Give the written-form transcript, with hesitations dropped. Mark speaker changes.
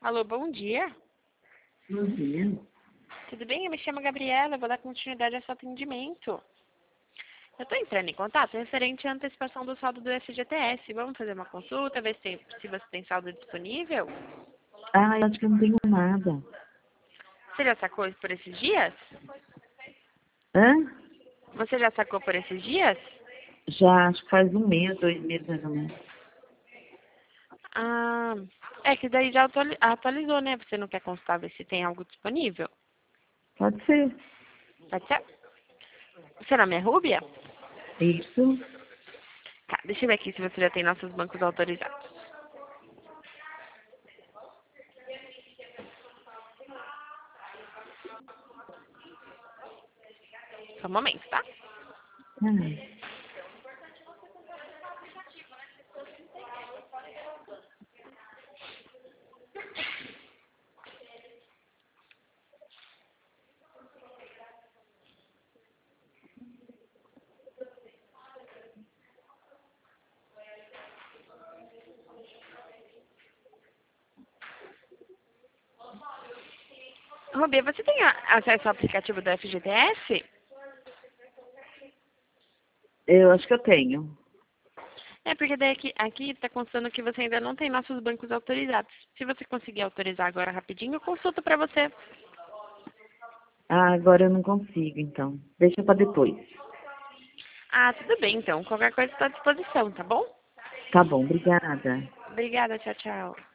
Speaker 1: Alô, bom dia.
Speaker 2: Bom dia.
Speaker 1: Tudo bem? Eu me chamo Gabriela, eu vou dar continuidade ao seu atendimento. Eu estou entrando em contato referente à antecipação do saldo do FGTS. Vamos fazer uma consulta, ver se você tem saldo disponível?
Speaker 2: Ah, eu acho que eu não tenho nada.
Speaker 1: Você já sacou por esses dias?
Speaker 2: Hã?
Speaker 1: Você já sacou por esses dias?
Speaker 2: Já, acho que faz 1 mês, 2 meses mais ou menos.
Speaker 1: Ah, é que daí já atualizou, né? Você não quer consultar, ver se tem algo disponível?
Speaker 2: Pode ser.
Speaker 1: Pode ser? Seu nome é Rúbia?
Speaker 2: Isso.
Speaker 1: Tá, deixa eu ver aqui se você já tem nossos bancos autorizados. Só um momento, tá?
Speaker 2: Ah,
Speaker 1: Rubia, você tem acesso ao aplicativo do FGTS?
Speaker 2: eu acho que eu tenho.
Speaker 1: É, porque daí aqui está constando que você ainda não tem nossos bancos autorizados. Se você conseguir autorizar agora rapidinho, eu consulto para você.
Speaker 2: Ah, agora eu não consigo, então. Deixa pra depois.
Speaker 1: Ah, tudo bem, então. Qualquer coisa está à disposição, tá bom?
Speaker 2: Tá bom, obrigada.
Speaker 1: Obrigada, tchau, tchau.